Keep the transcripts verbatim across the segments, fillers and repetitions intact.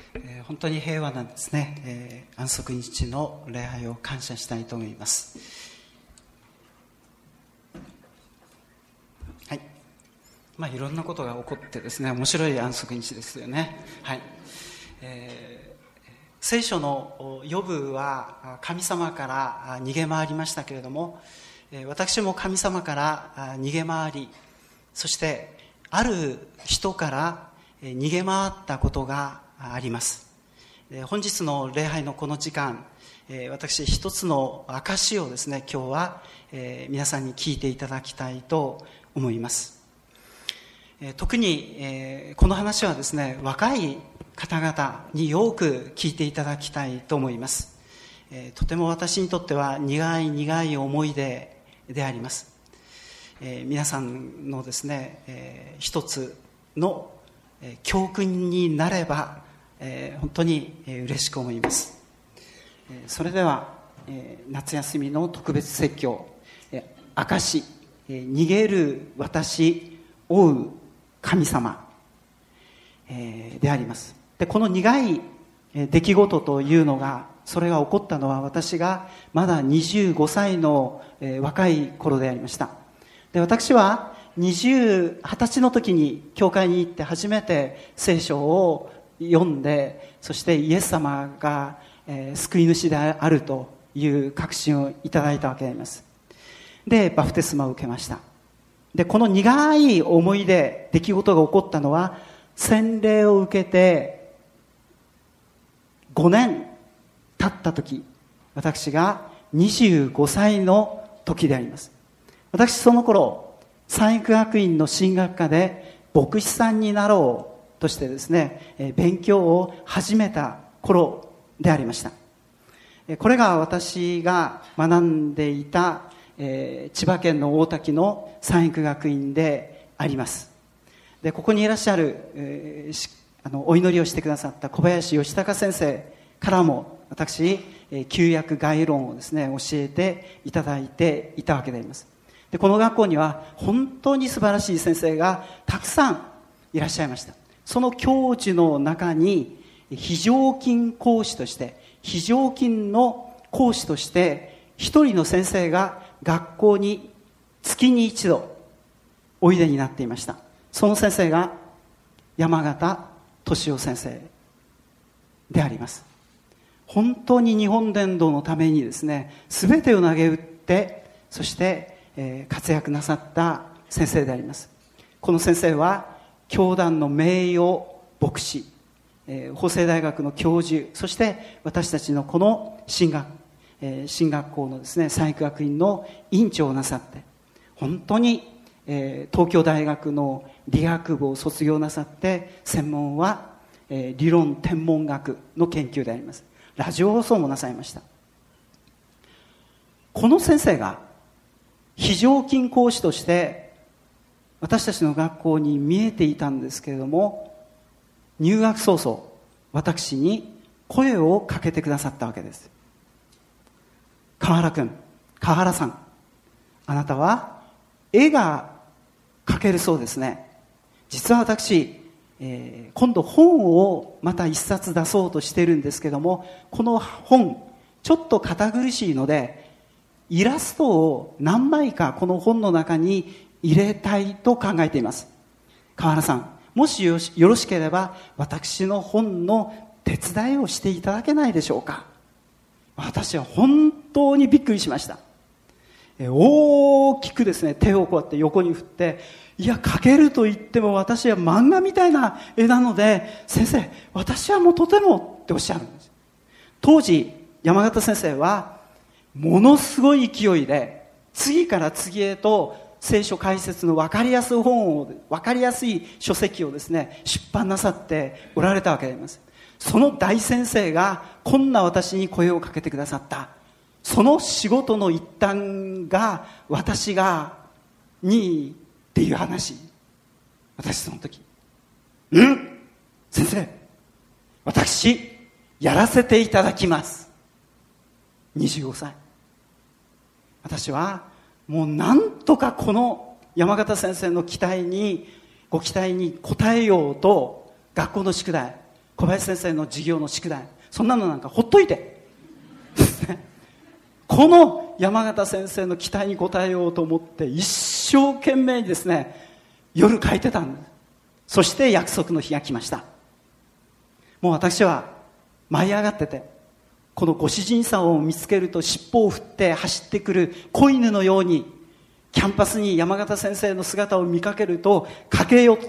えー、本当に平和なんですね、えー、安息日の礼拝を感謝したいと思います。はい、まあいろんなことが起こってですね、面白い安息日ですよね。はい、えー、聖書のヨブは神様から逃げ回りましたけれども、私も神様から逃げ回り、そしてある人から逃げ回ったことがあります。本日の礼拝のこの時間、私一つの証をですね、今日は皆さんに聞いていただきたいと思います。特にこの話はですね、若い方々によく聞いていただきたいと思います。とても私にとっては苦い苦い思い出であります。皆さんのですね、一つの教訓になれば本当に嬉しく思います。それでは夏休みの特別説教、証、逃げる私追う神様であります。で、この苦い出来事というのが、それが起こったのは私がまだにじゅうごさいの若い頃でありました。で、私は二十、二十歳の時に教会に行って初めて聖書を読んで、そしてイエス様が、えー、救い主であるという確信をいただいたわけであります。で、バプテスマを受けました。で、この苦い思い出、出来事が起こったのは、洗礼を受けてごねん経った時、私がにじゅうごさいの時であります。私その頃、三育学院の神学科で牧師さんになろうとしてですね、勉強を始めた頃でありました。これが私が学んでいた、えー、千葉県の大多喜の三育学院であります。で、ここにいらっしゃる、えー、あのお祈りをしてくださった小林義孝先生からも私、えー、旧約概論をですね教えていただいていたわけであります。で、この学校には本当に素晴らしい先生がたくさんいらっしゃいました。その教授の中に非常勤講師として非常勤の講師として一人の先生が学校に月に一度おいでになっていました。その先生が山形俊夫先生であります。本当に日本伝道のためにですね、全てを投げ打って、そして活躍なさった先生であります。この先生は教団の名誉牧師、法政大学の教授、そして私たちのこの進学、進学校のですね三育学院の院長をなさって、本当に東京大学の理学部を卒業なさって、専門は理論天文学の研究であります。ラジオ放送もなさいました。この先生が非常勤講師として私たちの学校に見えていたんですけれども、入学早々私に声をかけてくださったわけです。川原君、川原さん、あなたは絵が描けるそうですね。実は私、えー、今度本をまた一冊出そうとしているんですけども、この本ちょっと堅苦しいのでイラストを何枚かこの本の中に入れたいと考えています。川原さん、もしよろしければ私の本の手伝いをしていただけないでしょうか。私は本当にびっくりしました。大きくですね、手をこうやって横に振って、いや、描けると言っても私は漫画みたいな絵なので、先生、私はもうとてもっておっしゃるんです。当時山形先生はものすごい勢いで次から次へと聖書解説の分かりやすい本を、分かりやすい書籍をですね出版なさっておられたわけであります。その大先生がこんな私に声をかけてくださった。その仕事の一端が私がにっていう話。私その時、うん先生、私やらせていただきます。にじゅうごさい。私はもうなんとかこの山形先生の期待にご期待に応えようと学校の宿題小林先生の授業の宿題、そんなのなんかほっといてこの山形先生の期待に応えようと思って一生懸命にですね、夜書いてたんです。そして約束の日が来ました。もう私は舞い上がってて、このご主人さんを見つけると尻尾を振って走ってくる子犬のように、キャンパスに山形先生の姿を見かけると駆け寄って、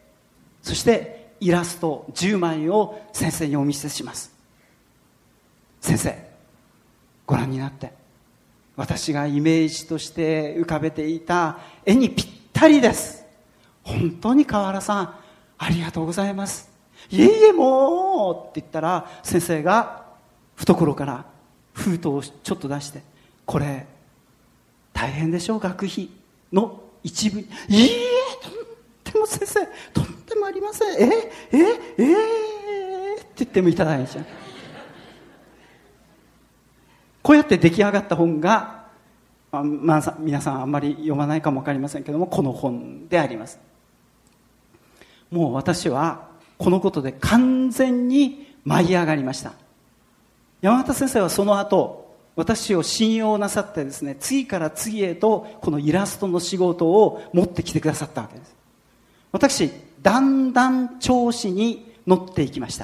そしてイラストじゅうまいを先生にお見せします。先生、ご覧になって、私がイメージとして浮かべていた絵にぴったりです。本当に河原さん、ありがとうございます。いえいえ、もうって言ったら、先生が懐から封筒をちょっと出して、これ大変でしょう、学費の一部。いいえ、とんでも先生、とんでもありません。ええええって言ってもいただいちゃう。こうやって出来上がった本が、まあ、皆さんあんまり読まないかもわかりませんけども、この本であります。もう私はこのことで完全に舞い上がりました。山形先生はその後、私を信用なさってですね、次から次へとこのイラストの仕事を持ってきてくださったわけです。私、だんだん調子に乗っていきました。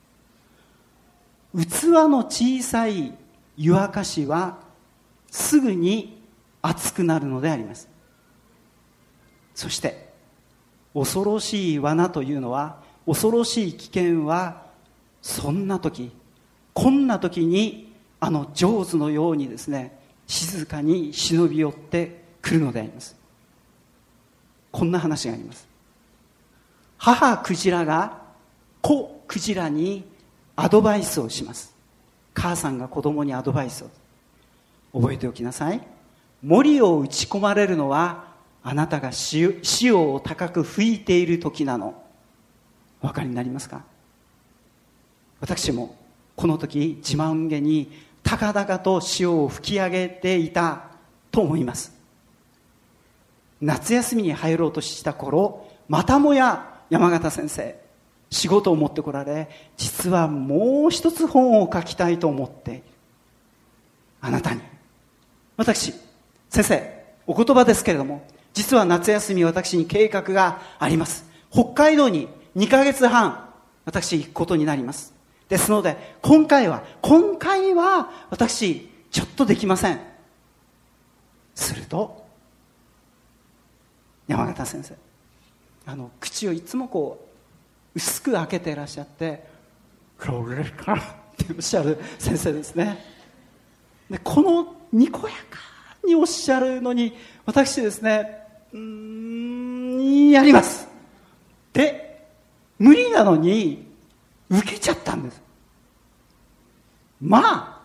器の小さい湯沸かしはすぐに熱くなるのであります。そして恐ろしい罠というのは、恐ろしい危険は、そんな時、こんな時にあのジョーズのようにですね、静かに忍び寄ってくるのであります。こんな話があります。母クジラが子クジラにアドバイスをします。母さんが子供にアドバイスを。覚えておきなさい。銛を打ち込まれるのはあなたが潮を高く吹いている時なの。お分かりになりますか？私もこの時自慢げに高々と潮を吹き上げていたと思います。夏休みに入ろうとした頃、またもや山形先生仕事を持ってこられ、実はもう一つ本を書きたいと思っている。あなたに、私先生、お言葉ですけれども、実は夏休み私に計画があります。北海道ににかげつはん私行くことになります。ですので今回は今回は私ちょっとできません。すると山形先生、あの口をいつもこう薄く開けていらっしゃって、これかっておっしゃる先生ですね。でこのにこやかにおっしゃるのに、私ですね、うーんやりますで無理なのに受けちゃったんです。まあ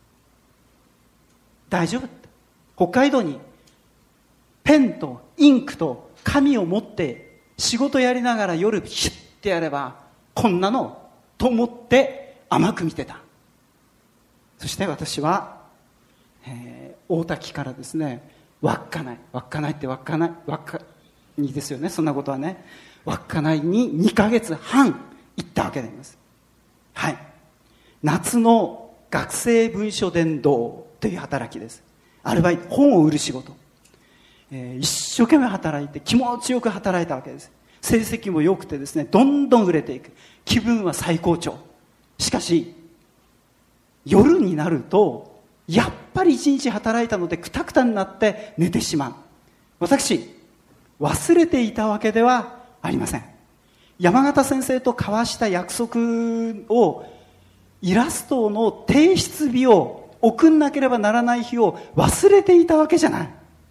大丈夫。北海道にペンとインクと紙を持って仕事やりながら夜ヒュッてやればこんなのと思って甘く見てた。そして私は、えー、大滝からですね、稚内稚内って稚内稚にですよね、そんなことはね、稚内ににかげつはん行ったわけであります。はい、夏の学生文書伝道という働きです。アルバイト、本を売る仕事、えー、一生懸命働いて気持ちよく働いたわけです。成績も良くてですね、どんどん売れていく。気分は最高潮。しかし夜になるとやっぱり一日働いたのでクタクタになって寝てしまう。私忘れていたわけではありません。山形先生と交わした約束を、イラストの提出日を送んなければならない日を忘れていたわけじゃない。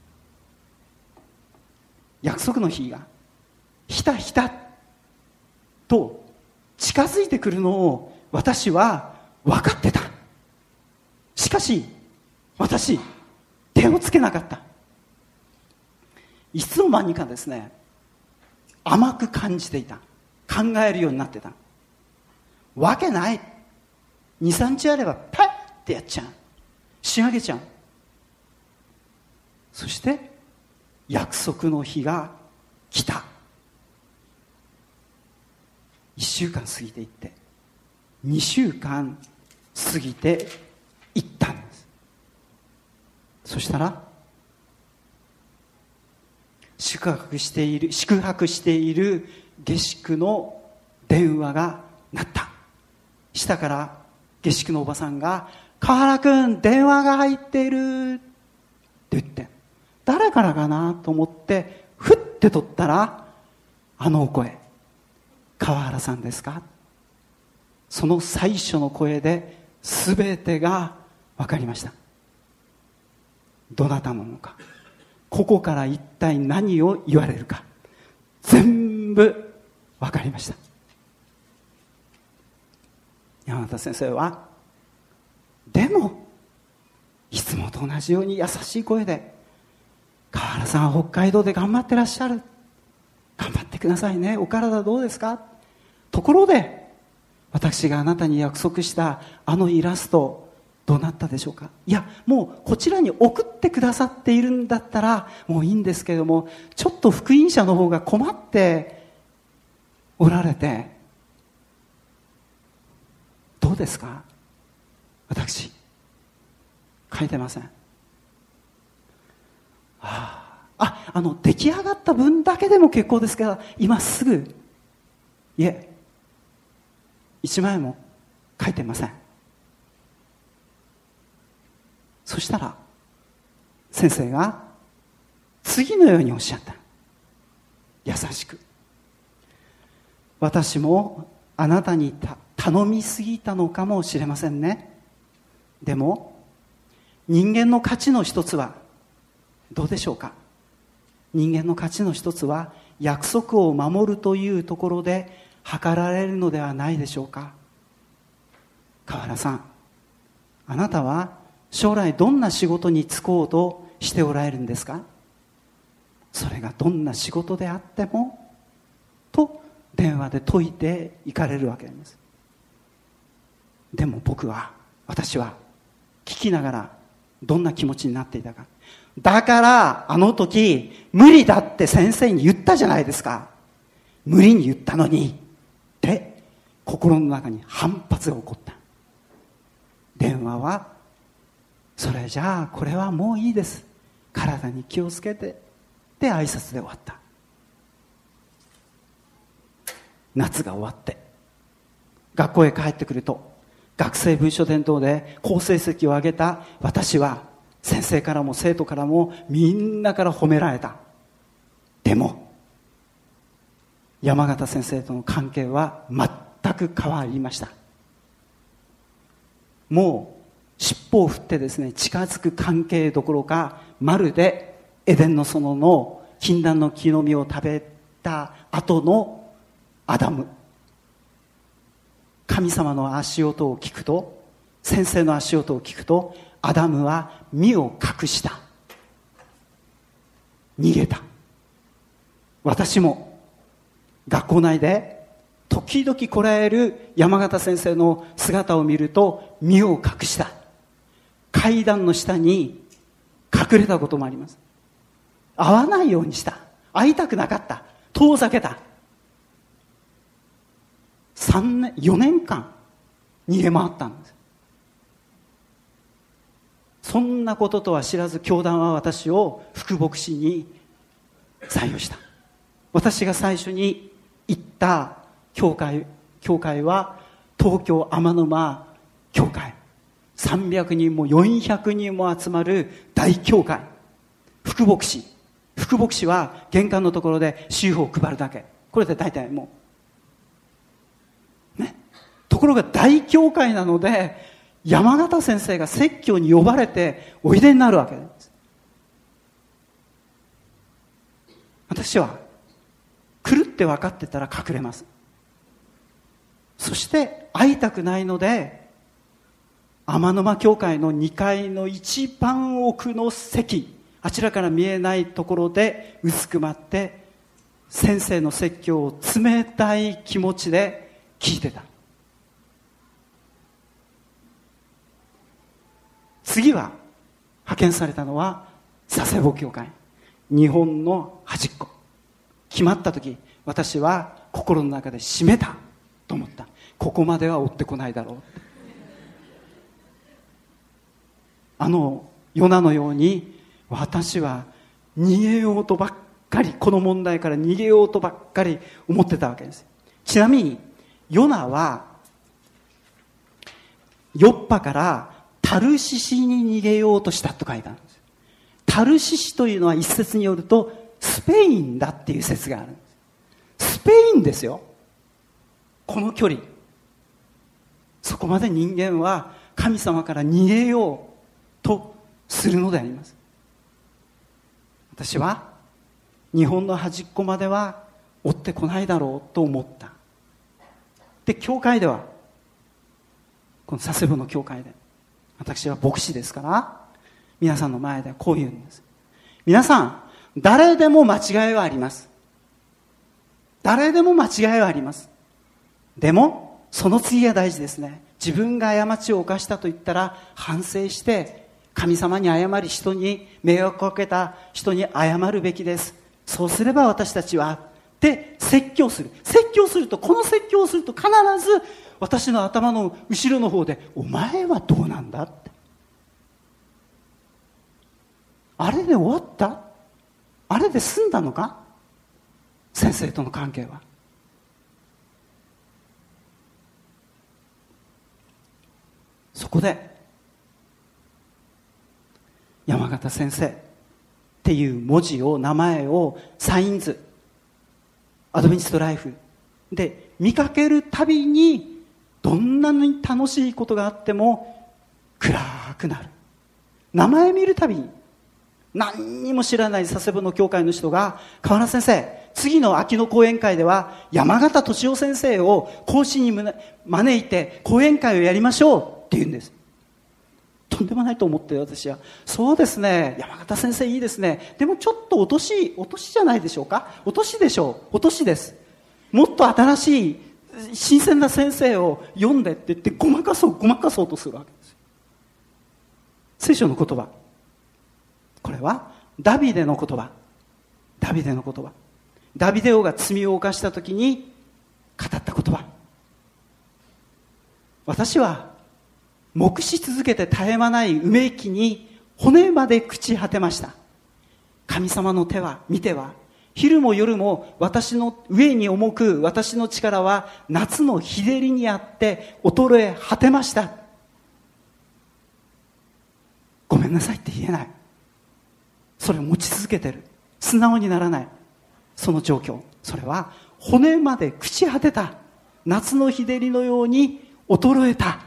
約束の日がひたひたと近づいてくるのを私は分かってた。しかし私手をつけなかった。いつの間にかですね、甘く感じていた。考えるようになってた。わけない。にさんにちあればパッてやっちゃう。仕上げちゃう。そして約束の日が来た。 いっしゅうかん過ぎていって、にしゅうかん過ぎていったんです。そしたら宿泊している宿泊している下宿の電話が鳴った。下から下宿のおばさんが、河原くん電話が入っているって言って、誰からかなと思ってふって取ったら、あのお声、河原さんですか。その最初の声で全てが分かりました。どなたなのか、ここから一体何を言われるか、全部分かりました。山形先生は、でもいつもと同じように優しい声で、河原さんは北海道で頑張ってらっしゃる、頑張ってくださいね、お体どうですか。ところで私があなたに約束したあのイラストどうなったでしょうか。いや、もうこちらに送ってくださっているんだったらもういいんですけれども、ちょっと福音社の方が困っておられて、どうですか。私書いてません。ああ、あの出来上がった分だけでも結構ですから、今すぐ、いえ、一枚も書いてません。そしたら先生が次のようにおっしゃった。優しく、私もあなたにた頼みすぎたのかもしれませんね。でも人間の価値の一つはどうでしょうか。人間の価値の一つは約束を守るというところで測られるのではないでしょうか。河原さん、あなたは将来どんな仕事に就こうとしておられるんですか。それがどんな仕事であってもと電話で説いていかれるわけです。でも僕は私は聞きながらどんな気持ちになっていたか。だからあの時無理だって先生に言ったじゃないですか。無理に言ったのにって心の中に反発が起こった。電話はそれじゃあこれはもういいです、体に気をつけてで挨拶で終わった。夏が終わって学校へ帰ってくると、学生文書伝統で好成績を上げた私は先生からも生徒からもみんなから褒められた。でも山形先生との関係は全く変わりました。もう尻尾を振ってですね、近づく関係どころか、まるでエデンの園の禁断の木の実を食べた後のアダム。神様の足音を聞くと、先生の足音を聞くと、アダムは身を隠した、逃げた。私も学校内で時々こらえる山形先生の姿を見ると身を隠した。階段の下に隠れたこともあります。会わないようにした。会いたくなかった。遠ざけた。三年、よねんかん逃げ回ったんです。そんなこととは知らず、教団は私を副牧師に採用した。私が最初に行った教会、教会は東京天沼教会。さんびゃくにんもよんひゃくにんも集まる大教会。副牧師。副牧師は玄関のところで週報を配るだけ。これで大体もう。ね。ところが大教会なので、山形先生が説教に呼ばれておいでになるわけです。私は来るって分かってたら隠れます。そして会いたくないので、天沼教会のにかいの一番奥の席、あちらから見えないところでうずくまって先生の説教を冷たい気持ちで聞いてた。次は派遣されたのは佐世保教会、日本の端っこ。決まった時、私は心の中で締めた。 ここまでは追ってこないだろう。あのヨナのように私は逃げようとばっかり、この問題から逃げようとばっかり思ってたわけです。ちなみにヨナはヨッパからタルシシに逃げようとしたと書いてあるんです。タルシシというのは一説によるとスペインだっていう説があるんです。スペインですよ、この距離。そこまで人間は神様から逃げようとするのであります。私は日本の端っこまでは追ってこないだろうと思った。で、教会では、この佐世保の教会で、私は牧師ですから皆さんの前でこう言うんです。皆さん、誰でも間違いはあります。誰でも間違いはあります。でもその次が大事ですね。自分が過ちを犯したと言ったら反省して神様に謝り、人に迷惑をかけた人に謝るべきです。そうすれば私たちはで説教する。説教すると、この説教をすると必ず私の頭の後ろの方で、お前はどうなんだって、あれで終わった？あれで済んだのか？先生との関係は。そこで山形先生っていう文字を、名前をサインズアドベンチストライフで見かけるたびに、どんなに楽しいことがあっても暗くなる。名前見るたびに、何にも知らない佐世保の教会の人が、河原先生、次の秋の講演会では山形俊夫先生を講師に招いて講演会をやりましょうって言うんです。とんでもないと思って私は、そうですね、山形先生いいですね、でもちょっとお年お年じゃないでしょうか、お年でしょう、お年です、もっと新しい新鮮な先生を読んでって言ってごまかそうごまかそうとするわけです。聖書の言葉、これはダビデの言葉、ダビデの言葉、ダビデ王が罪を犯した時に語った言葉。私は黙し続けて絶え間ないうめきに骨まで朽ち果てました。神様の手は見ては昼も夜も私の上に重く、私の力は夏の日照りにあって衰え果てました。ごめんなさいって言えない。それを持ち続けてる。素直にならない。その状況、それは骨まで朽ち果てた、夏の日照りのように衰えた。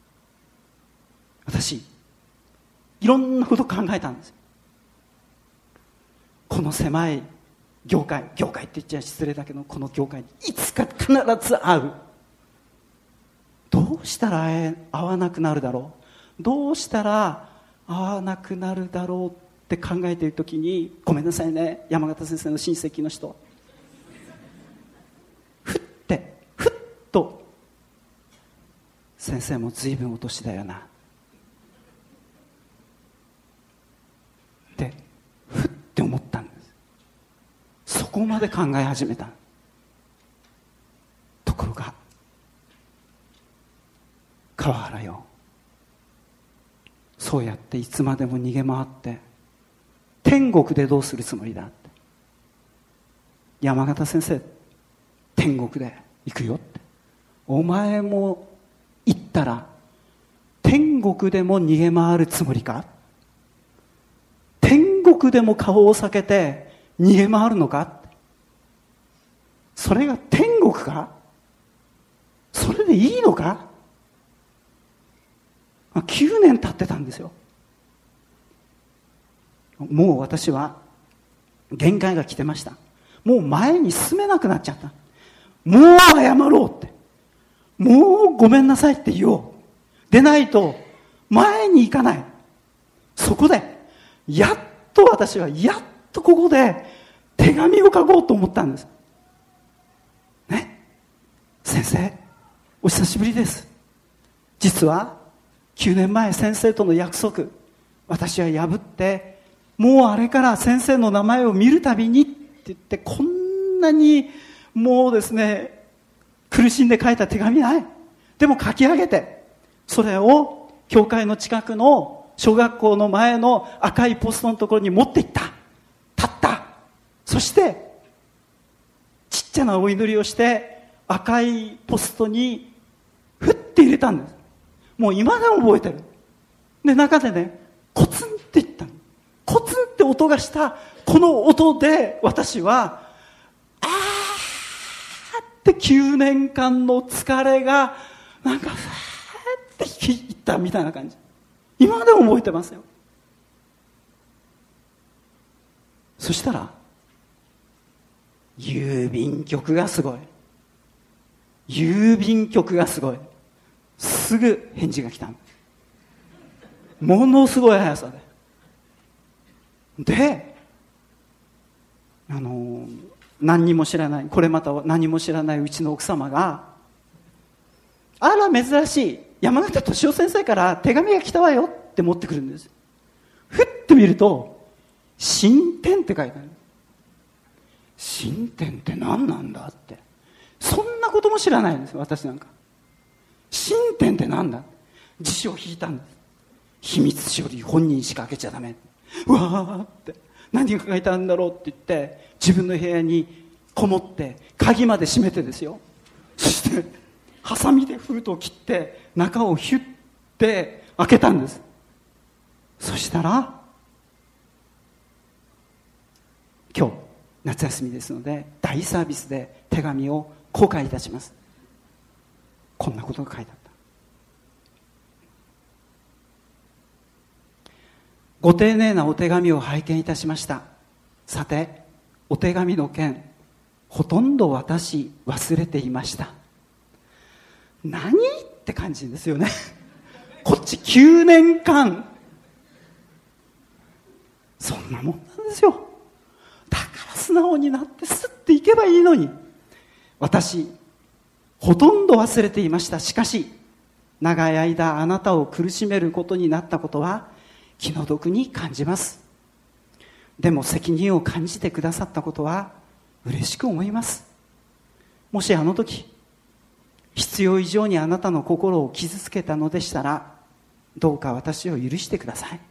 私いろんなこと考えたんです。この狭い業界、業界って言っちゃ失礼だけど、この業界にいつか必ず会う。どうしたら会わなくなるだろう、どうしたら会わなくなるだろうって考えているときに、ごめんなさいね、山形先生の親戚の人、ふってふっと、先生も随分お年だよなってふって思ったんです。そこまで考え始めた。ところが、川原よ、そうやっていつまでも逃げ回って天国でどうするつもりだって。山形先生、天国で行くよって。お前も行ったら天国でも逃げ回るつもりか、天国でも顔を避けて逃げ回るのかって。それが天国か、それでいいのか。きゅうねん経ってたんですよ。もう私は限界が来てました。もう前に進めなくなっちゃった。もう謝ろうって、もうごめんなさいって言おう。でないと前に行かない。そこでやっと私はやっとここで手紙を書こうと思ったんですね。先生、お久しぶりです。実はきゅうねんまえ先生との約束、私は破って、もうあれから先生の名前を見るたびにって言って、こんなにもうですね苦しんで書いた手紙ない。 でも書き上げて、それを教会の近くの小学校の前の赤いポストのところに持っていった。立った。そしてちっちゃなお祈りをして赤いポストにふって入れたんです。もう今でも覚えてる。で、中でね、コツンって言ったの。コツンって音がした。この音で私はあーってきゅうねんかんの疲れがなんかふーっていったみたいな感じ。今でも覚えてますよ。そしたら郵便局がすごい。郵便局がすごい。すぐ返事が来た。ものすごい速さで。で、あの何にも知らない、これまた何も知らないうちの奥様が、あら珍しい、山形敏夫先生から手紙が来たわよって持ってくるんです。ふって見ると新典って書いてある。新典って何なんだって、そんなことも知らないんですよ、私なんか。新典って何だ、辞書を引いたんです。秘密処理、本人しか開けちゃダメ。うわーって何が書いてあるんだろうって言って自分の部屋にこもって鍵まで閉めてですよ。そしてハサミで封筒を切って中をヒュッて開けたんです。そしたら、今日夏休みですので大サービスで手紙を公開いたします。こんなことが書いてあった。ご丁寧なお手紙を拝見いたしました。さて、お手紙の件、ほとんど私忘れていました。何って感じですよね。こっちきゅうねんかんそんなもんなんですよ。だから素直になってスッていけばいいのに、私ほとんど忘れていました。しかし長い間あなたを苦しめることになったことは気の毒に感じます。でも責任を感じてくださったことは嬉しく思います。もしあの時必要以上にあなたの心を傷つけたのでしたら、どうか私を許してください。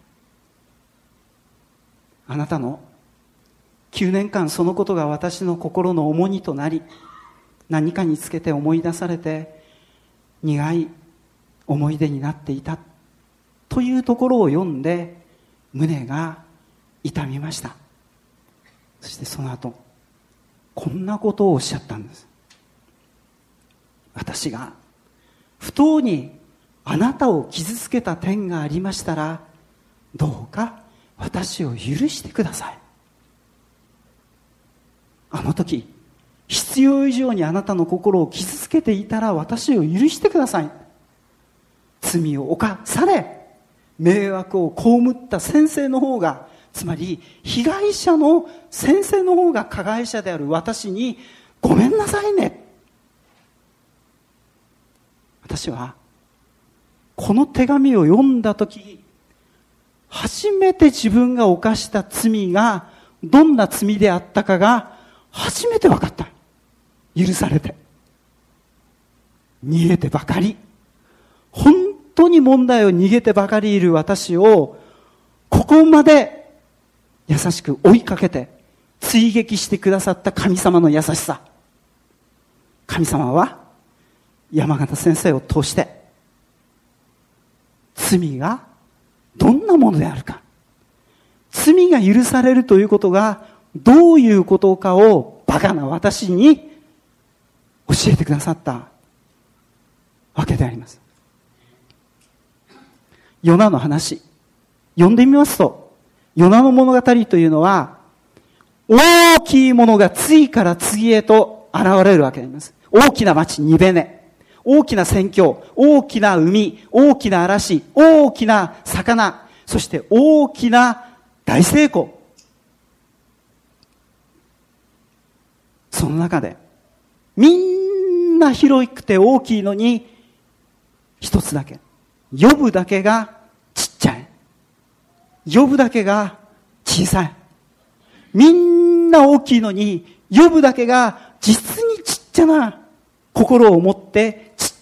あなたのきゅうねんかんそのことが私の心の重荷となり、何かにつけて思い出されて苦い思い出になっていたというところを読んで胸が痛みました。そしてその後こんなことをおっしゃったんです。私が不当にあなたを傷つけた点がありましたら、どうか私を許してください。あの時必要以上にあなたの心を傷つけていたら私を許してください。罪を犯され迷惑を被った先生の方が、つまり被害者の先生の方が加害者である私にごめんなさいね。私はこの手紙を読んだとき、初めて自分が犯した罪がどんな罪であったかが初めて分かった。許されて逃げてばかり、本当に問題を逃げてばかりいる私をここまで優しく追いかけて追撃してくださった神様の優しさ。神様は山形先生を通して罪がどんなものであるか、罪が許されるということがどういうことかをバカな私に教えてくださったわけであります。ヨナの話読んでみますと、ヨナの物語というのは大きいものが次から次へと現れるわけであります。大きな町ニベネ、大きな宣教、大きな海、大きな嵐、大きな魚、そして大きな大成功。その中でみんな広くて大きいのに、一つだけ、ヨブだけがちっちゃい。ヨブだけが小さい。みんな大きいのにヨブだけが実にちっちゃな心を持って、ちっ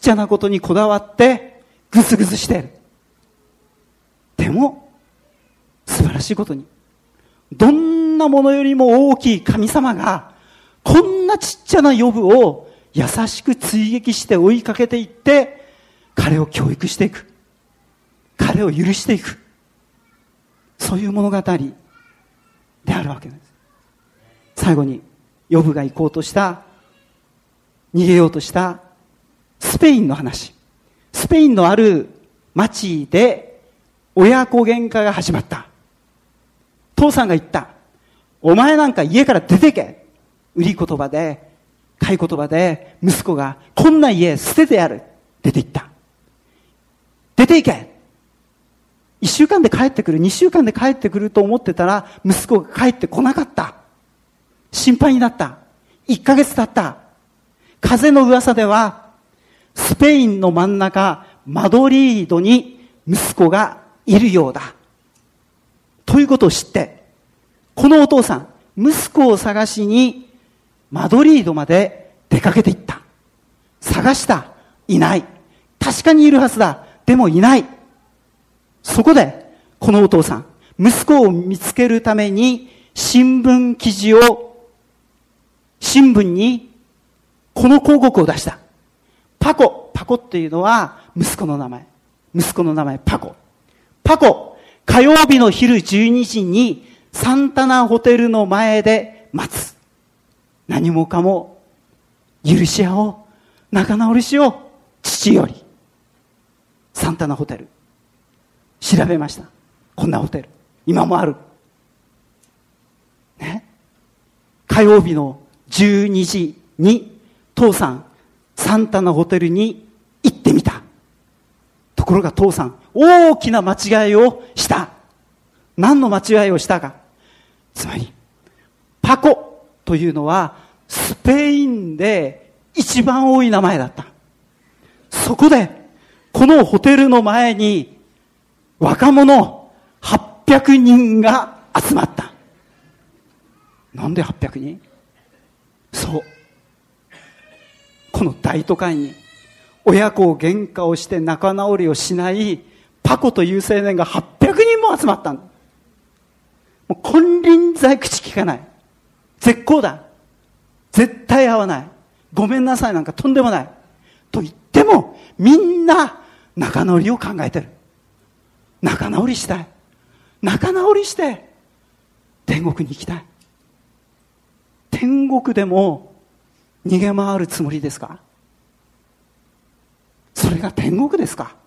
ちゃなことにこだわってぐずぐずしている。でも素晴らしいことに、どんなものよりも大きい神様がこんなちっちゃなヨブを優しく追撃して追いかけていって、彼を教育していく、彼を許していく、そういう物語であるわけです。最後にヨブが行こうとした、逃げようとしたスペインの話。スペインのある町で親子喧嘩が始まった。父さんが言った。お前なんか家から出てけ。売り言葉で、買い言葉で、息子がこんな家捨ててやる。出て行った。出て行け。一週間で帰ってくる、二週間で帰ってくると思ってたら、息子が帰ってこなかった。心配になった。一ヶ月経った。風の噂では、スペインの真ん中、マドリードに息子がいるようだ。ということを知って、このお父さん、息子を探しにマドリードまで出かけていった。探した。いない。確かにいるはずだ。でもいない。そこで、このお父さん、息子を見つけるために新聞記事を、新聞にこの広告を出した。パコ。パコっていうのは息子の名前。息子の名前、パコ。パコ。火曜日の昼じゅうにじにサンタナホテルの前で待つ。何もかも許し合おう。仲直りしよう。父より。サンタナホテル。調べました。こんなホテル。今もある。ね。火曜日のじゅうにじに父さん、サンタナホテルに行ってみた。ところが父さん、大きな間違いをした。何の間違いをしたか。つまり、パコというのはスペインで一番多い名前だった。そこで、このホテルの前に若者はっぴゃくにんが集まった。なんではっぴゃくにん？そう。この大都会に親子を喧嘩をして仲直りをしないパコという青年がはっぴゃくにんも集まったんだ。もう金輪際口聞かない。絶好だ。絶対合わない。ごめんなさいなんかとんでもない。と言ってもみんな仲直りを考えてる。仲直りしたい。仲直りして天国に行きたい。天国でも逃げ回るつもりですか？それが天国ですか？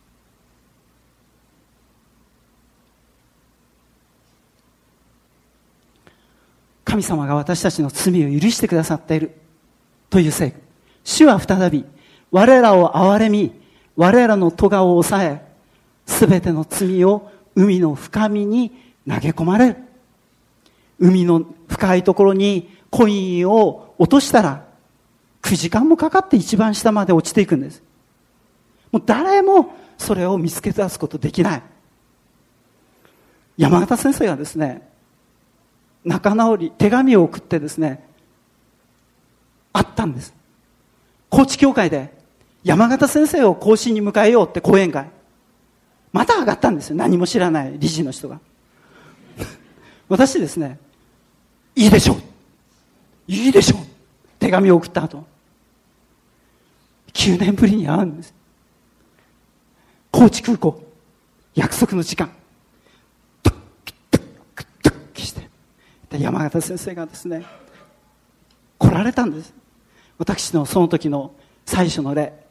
神様が私たちの罪を許してくださっているというせい。主は再び我らを憐れみ、我らの咎を抑え、すべての罪を海の深みに投げ込まれる。海の深いところにコインを落としたらくじかんもかかって一番下まで落ちていくんです。もう誰もそれを見つけ出すことできない。山形先生がですね、仲直り手紙を送ってですね、あったんです。高知教会で山形先生を講師に迎えようって講演会、また上がったんですよ。何も知らない理事の人が私ですね、いいでしょういいでしょう手紙を送った後きゅうねんぶりに会うんです。高知空港、約束の時間、ドッキドッキドッキしてで山形先生がですね来られたんです。私のその時の最初の例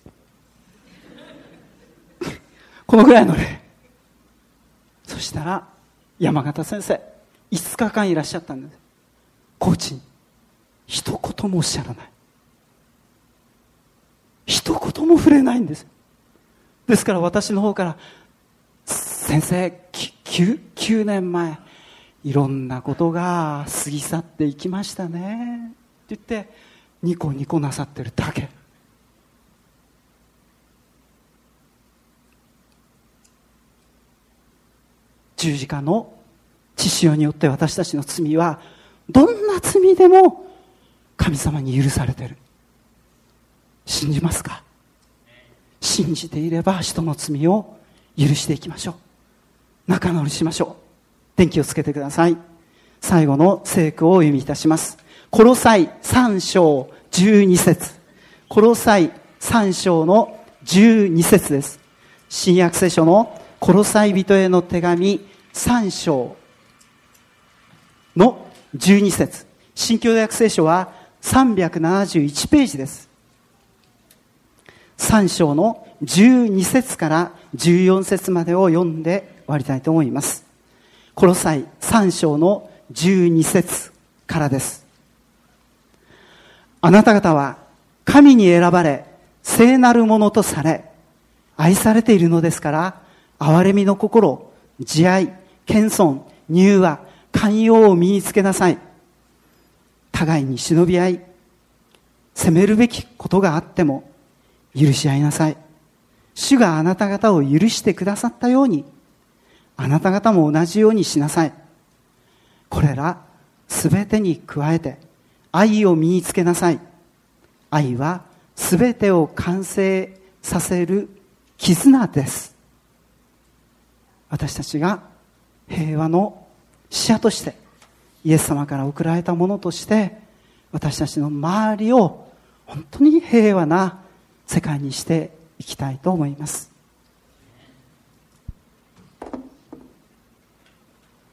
このぐらいの例。そしたら山形先生いつかかんいらっしゃったんです。高知に一言もおっしゃらない。一言も触れないんです。ですから私の方から先生 9, 9年前いろんなことが過ぎ去っていきましたねって言ってニコニコなさってるだけ。十字架の血潮によって私たちの罪はどんな罪でも神様に許されている。信じますか？ 信じていれば人の罪を許していきましょう。仲直りしましょう。電気をつけてください。最後の聖句をお読みいたします。コロサイさん章じゅうに節。コロサイさん章のじゅうに節です。新約聖書のコロサイ人への手紙さん章のじゅうに節。新共同訳聖書はさんびゃくななじゅういちページです。さん章のじゅうに節からじゅうよん節までを読んで終わりたいと思います。コロサイさん章のじゅうに節からです。あなた方は神に選ばれ聖なるものとされ愛されているのですから、憐れみの心、慈愛、謙遜、柔和、寛容を身につけなさい。互いに忍び合い、責めるべきことがあっても許し合いなさい。主があなた方を許してくださったように、あなた方も同じようにしなさい。これらすべてに加えて愛を身につけなさい。愛はすべてを完成させる絆です。私たちが平和の使者として、イエス様から送られたものとして、私たちの周りを本当に平和な世界にしていきたいと思います。